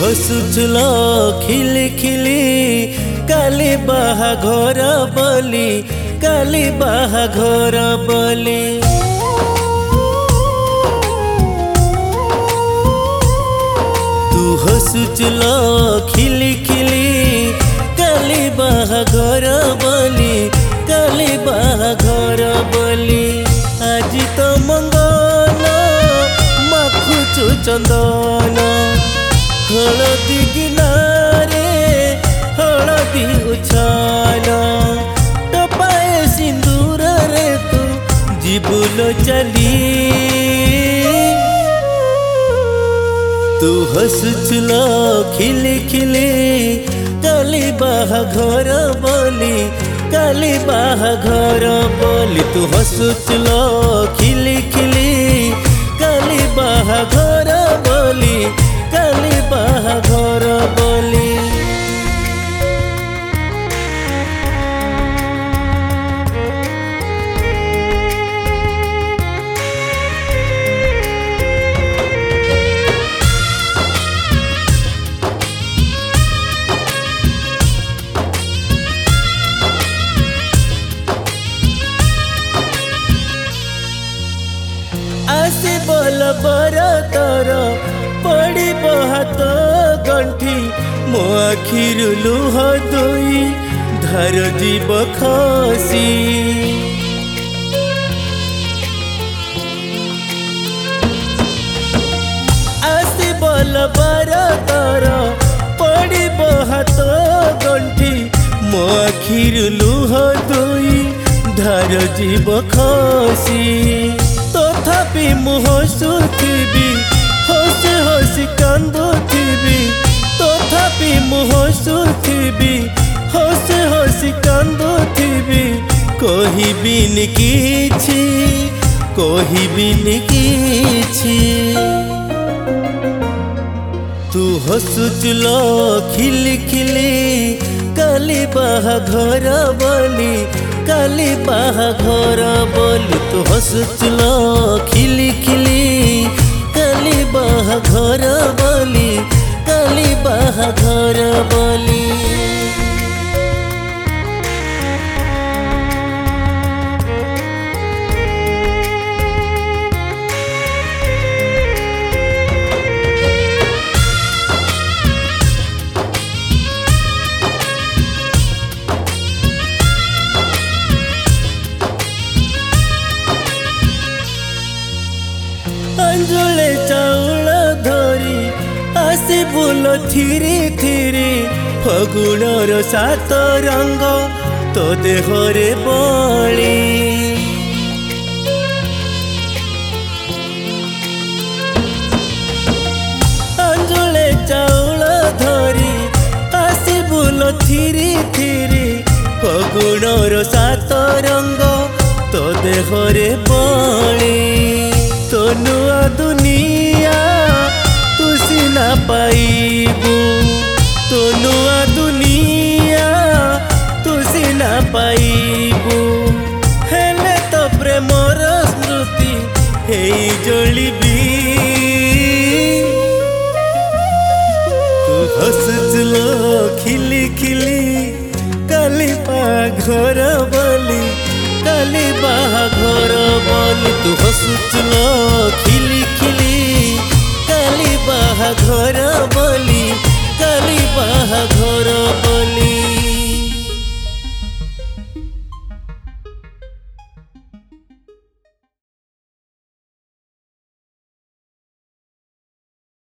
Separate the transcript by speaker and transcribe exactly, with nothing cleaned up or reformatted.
Speaker 1: हसुचल खिली खिली काली बाहाघर बोली काली बाहाघर बोली तू हसुचल खिली खिली काली बाहाघर बोली काली बाहाघर बोली आज तो मंगल माखुचु चंदन हलदी गिनारे हलदी उछाल टपाए सिंदूर रे तू जीबुल चली तू हसुचल खिली खिली काली बाहाघर बोली काली बाहाघर बोली तू हसुचल खिली खिली काली बाहाघर बोली काली बाहाघर बोली आसी बोल बर तर पड़ी हाथ गंठी मो आखिरु लुह दुई धार जीव खसी आसी बोल बर तर पड़ी हाथ गंठी मो आखिरु लुह दुई धार जीव खसी तथापि मु हसुथिबी हसी हसी कांदुथिबी तथापि मु हसुथिबी हसी हसी कांदुथिबी कहिबिनि किछि कहिबिनि किछि तू हसुचल खिली खिली काली बाहाघर बोली काली बाहाघर बोली तू हसुचल खिली खिली काली बाहाघर बोली काली बाहाघर बोली अंजुले चाउल धरी आसी बुल थिरी थिरी फगुणर सात रंग तो देहरे बली अंजुले चाउल धरी आसी बुल थिरी थिरी फगुणर सात रंग तो देहरे बली तो नुआ दुनिया तू सिना पाइबू तो नुआ दुनिया तू सिना पाइबू हेले तो प्रेमर स्मृति हे जलिबी तू हसुचल खिली खिली काली बाहाघर बोली काली बाहाघर बोली तू हसुचल खिली खिली काली बाहाघर बोली काली बाहाघर बोली।